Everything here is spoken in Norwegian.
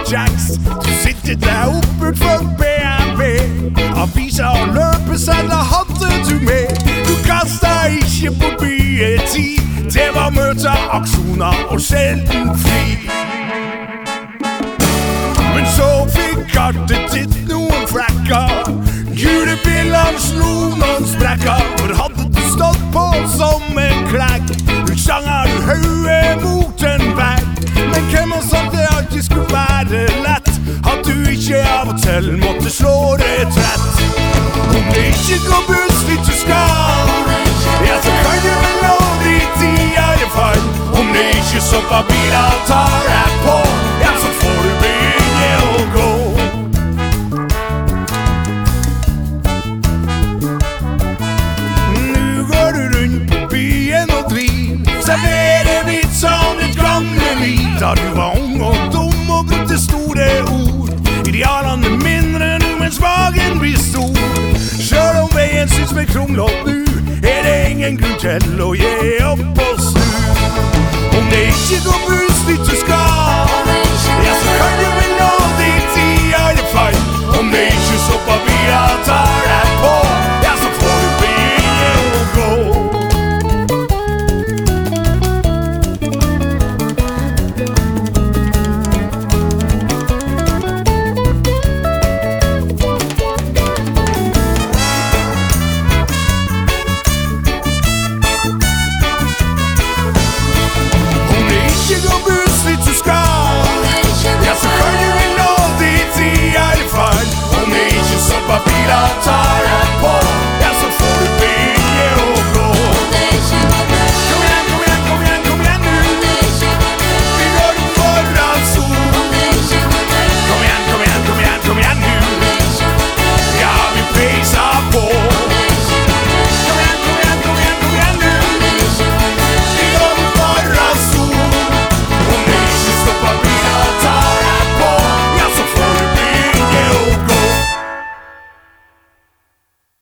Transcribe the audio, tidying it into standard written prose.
Jacks. Du sitter der oppe for BMW og viser og løpesedler hadde du med. Du kastet ikke på byetid. Det var møter, aksjoner og sjelden fri. Men så fikk kartet ditt noen frekker. Julebillene slo noen sprekker. For hadde du stått på som en klekk, utsanger du høye mot en vegg. Men hvem har sagt det alltid skulle være lett? At du ikke av og til måtte slå det trett. Om det ikke går buss dit du skal, ja, så kan du vel nå dit i alle fall. Om det ikke stopper biler og tar deg på, ja, så får du begynne å gå. Nu går du rundt på byen og driv, serverer litt som ditt gamle liv. Da du var ung og dum og brukte store ord, idealene mindre nu, mens magen blir stor. Selv om veien synes vi krumler nu, er det ingen grunn til å gi opp og snu. Om det ikke går